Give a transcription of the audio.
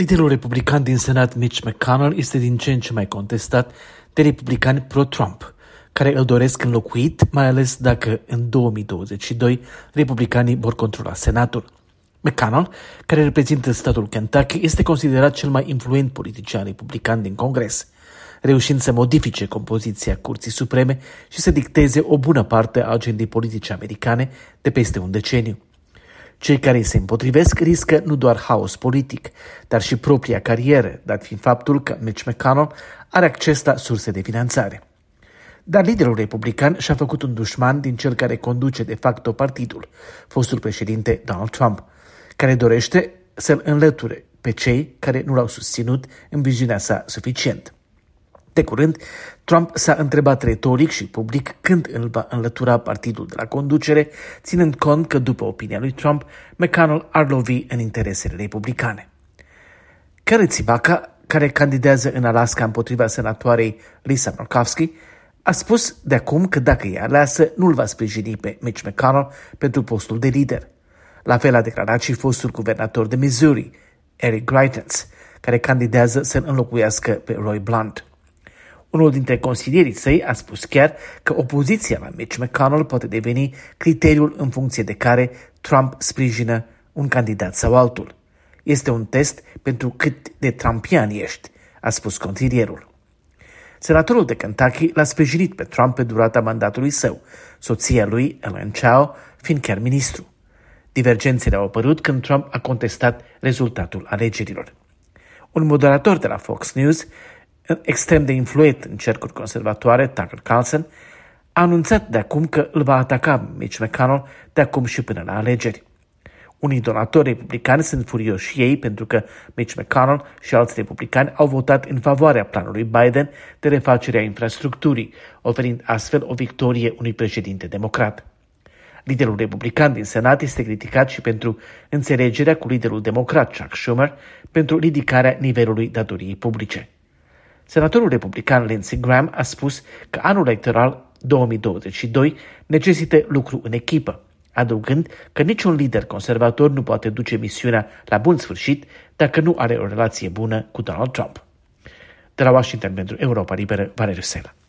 Liderul republican din Senat, Mitch McConnell, este din ce în ce mai contestat de republicani pro-Trump, care îl doresc înlocuit, mai ales dacă în 2022 republicanii vor controla Senatul. McConnell, care reprezintă statul Kentucky, este considerat cel mai influent politician republican din Congres, reușind să modifice compoziția Curții Supreme și să dicteze o bună parte a agendei politice americane de peste un deceniu. Cei care îi se împotrivesc riscă nu doar haos politic, dar și propria carieră, dat fiind faptul că Mitch McConnell are acces la surse de finanțare. Dar liderul republican și-a făcut un dușman din cel care conduce de facto partidul, fostul președinte Donald Trump, care dorește să-l înlăture pe cei care nu l-au susținut în viziunea sa suficient. De curând, Trump s-a întrebat retoric și public când îl va înlătura partidul de la conducere, ținând cont că, după opinia lui Trump, McConnell ar lovi în interesele republicane. Kelly Tshibaka, care candidează în Alaska împotriva senatoarei Lisa Murkowski, a spus de acum că dacă e aleasă, nu-l va sprijini pe Mitch McConnell pentru postul de lider. La fel a declarat și fostul guvernator de Missouri, Eric Greitens, care candidează să-l înlocuiască pe Roy Blunt. Unul dintre consilierii săi a spus chiar că opoziția la Mitch McConnell poate deveni criteriul în funcție de care Trump sprijină un candidat sau altul. Este un test pentru cât de trumpian ești, a spus consilierul. Senatorul de Kentucky l-a sprijinit pe Trump pe durata mandatului său, soția lui, Ellen Chao, fiind chiar ministru. Divergențele au apărut când Trump a contestat rezultatul alegerilor. Un moderator de la Fox News, extrem de influent în cercuri conservatoare, Tucker Carlson, a anunțat de acum că îl va ataca Mitch McConnell de acum și până la alegeri. Unii donatori republicani sunt furioși ei pentru că Mitch McConnell și alți republicani au votat în favoarea planului Biden de refacere a infrastructurii, oferind astfel o victorie unui președinte democrat. Liderul republican din Senat este criticat și pentru înțelegerea cu liderul democrat Chuck Schumer pentru ridicarea nivelului datoriei publice. Senatorul republican Lindsey Graham a spus că anul electoral 2022 necesită lucru în echipă, adăugând că niciun lider conservator nu poate duce misiunea la bun sfârșit dacă nu are o relație bună cu Donald Trump. De la Washington pentru Europa Liberă, Valeriu Sela.